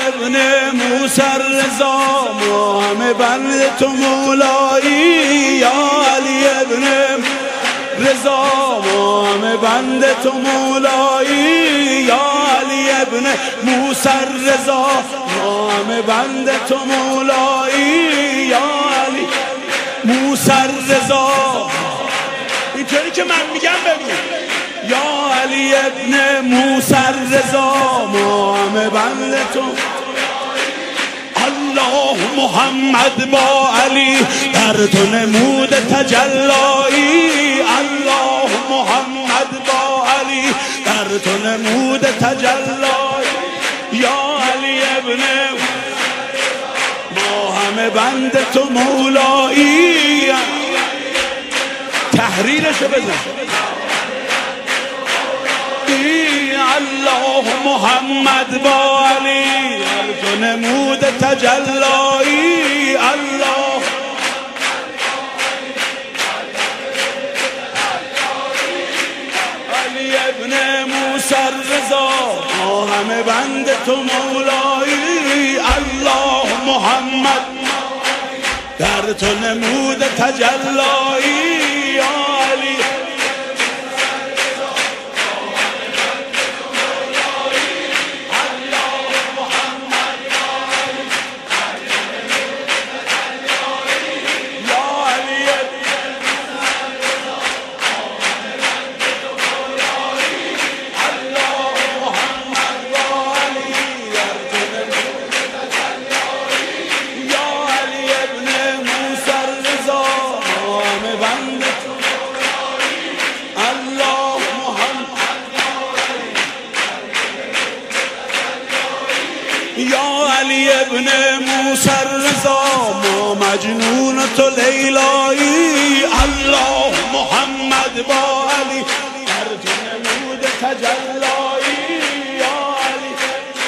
ابن موسی رضا ما همه بند تو مولایی، یا علی ابن رضا ما همه بند تو مولایی، یا علی ابن موسی رضا ما همه بند تو مولایی، یا علی موسی رضا. اینطوری که من میگم بگو، یا علی ابن موسی رضا ما همه بند تو. الله محمد با علی در تو نمود تجلایی، الله محمد با علی در تو نمود تجلایی، یا علی ابن ما همه بند تو مولایی. تحریرشو بزن. الله محمد با علی در تو نمود تجلایی، الله علی ابن موسی رضا ما همه بند تو مولایی، الله محمد در تو نمود تجلایی، یا علی یا علی ابن موسی رضا ما مجنون تو لیلایی، الله محمد با علی در تو نمود تجلایی، یا علی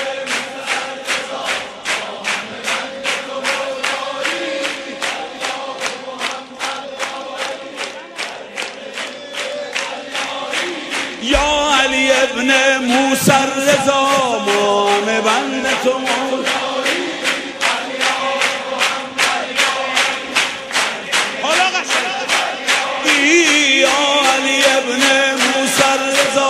یا علی ابن موسی رضا ما همه بند تو مولایی. حالا یا علی ابن موسی رضا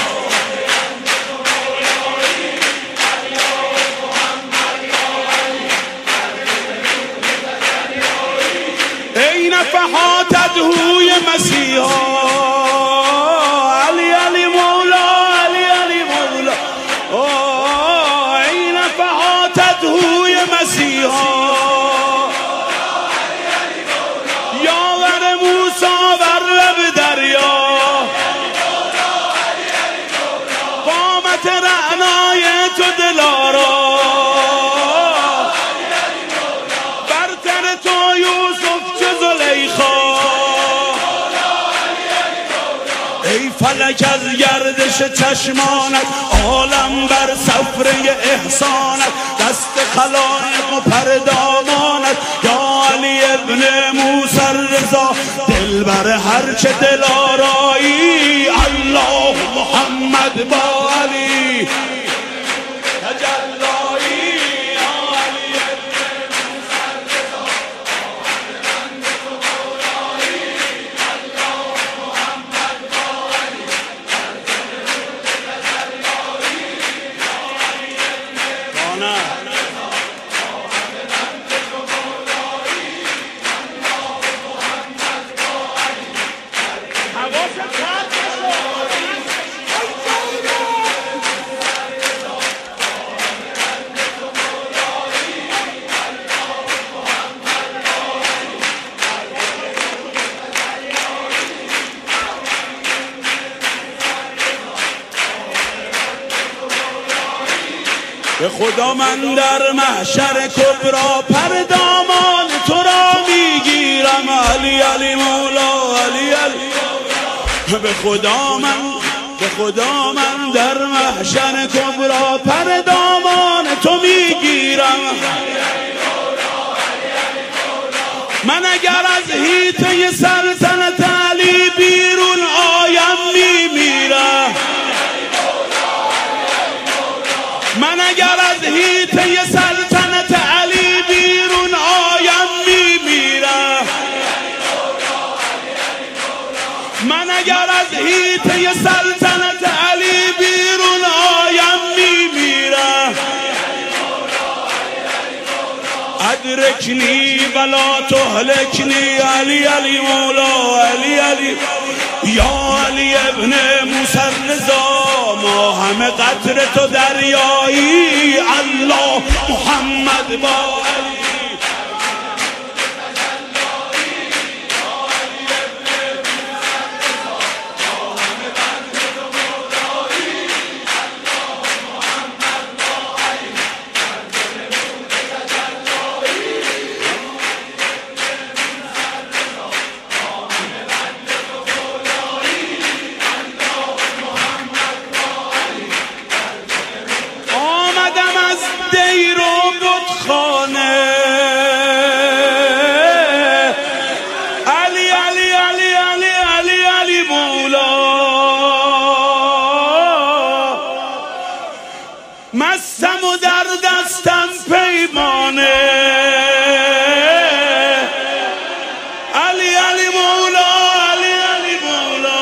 ای نفحات ادهوی مسیحا، یاور موسی بر لب دریا، قامت رعنای تو دلارا، برتر تو یوسف چه زلیخا، ای فلک از گردش چشمانت عالم بر سفره احسانت، دست خلایق و پردامانت، یا علی ابن موسی رضا دل بر هرچه دل آرایی، الله محمد با علی تجلایی، یا علی ابن موسی رضا محمد تو مولایی، الله محمد با علی تجلایی، یا علی ابن به خدا من در محشر کبرا پر دامان تو را میگیرم، علی علی مولا علی علی. به خدا من در محشر کبرا پر دامان تو میگیرم، من اگر از حیطه سلطنت علی بیرون آیم میمیرم، من اگر اگر از هیته سلطنت علی بیرون آیم میمیرم، من اگر از هیته سلطنت علی بیرون آیم میمیرم. ادرکنی ولا تهلکنی علی علی مولا علی علی یا علی ابن موسی الرضا، ما همه قطر تو دریایی، الله محمد با علی. دیر و بتخانه علی علی علی علی علی علی مولا، مستم و در دستم پیمانه علی علی مولا علی علی مولا.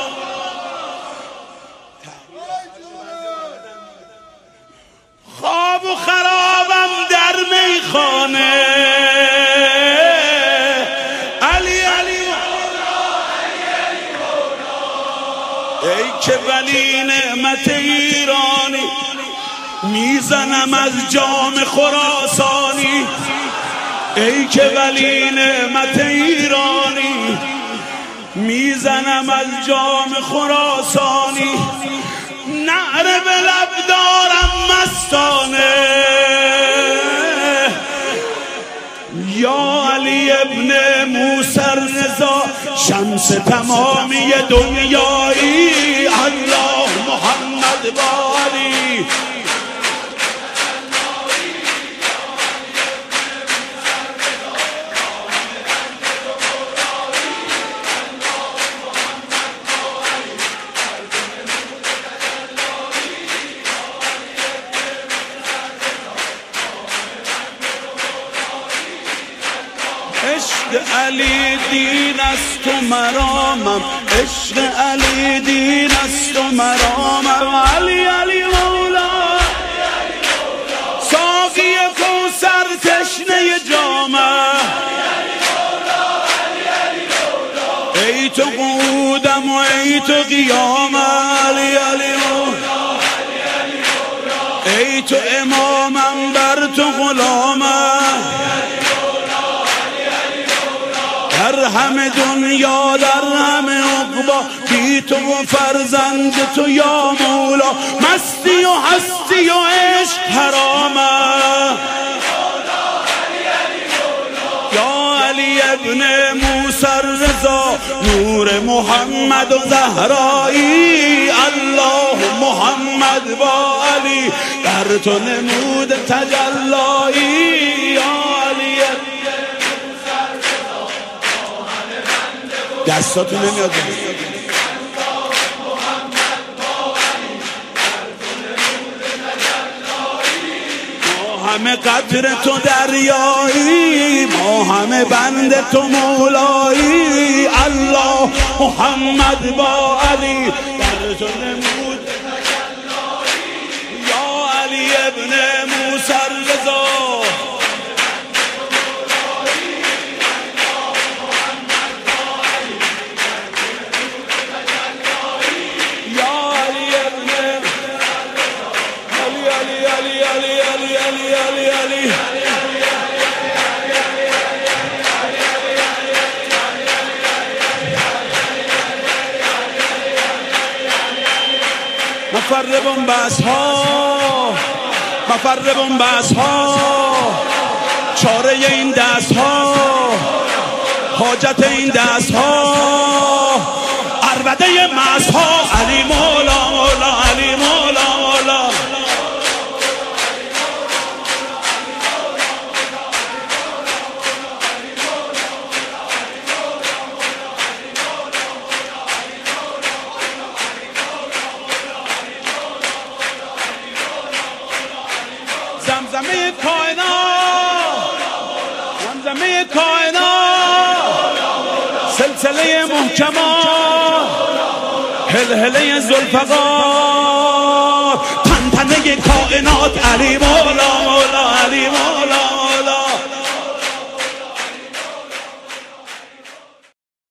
خواب و خرابم در میخانه علی علی مولا علی علی مولا. ای که ولی نعمت ایرانی، میزنم از جام خراسانی. ای که ولی نعمت ایرانی، میزنم از جام خراسانی. نعره به لب دارم مستانه یا علی ابن موسی الرضا، شمس تمامی دنیایی، الله محمد با علی. عشق علی دین است و مرامم، عشق علی دین است و مرامم علی علی مولا. ساقی کوثر تشنه جامم، ای تو قعودم و ای تو قیامم علی علی مولا. ای تو امامم بر تو غلامم، در همه دنیا در همه عقبا، بی تو و فرزند تو یا مولا. مستی و هستی و عشق حرامه یا علی ابن موسی الرضا، نور محمد و زهرایی، الله محمد با علی، در تو نمود تجلایی یا علی. دستاتون نمیاد ما همه قدر تو دریایی، ما همه بند تو مولایی، الله محمد با علی، در تو نمود یا علی ابن موسی الرضا. مفر بنبست ها، مفر بنبست ها، چاره این دست ها، حاجت این دست ها، عربده مست ها، علی مولا مولا علی مولا مولا. زمزمه کائنات، زمزمه کائنات، سلسله محکمات، هلهله ذوالفقار، تنتنه کائنات علی مولا مولا.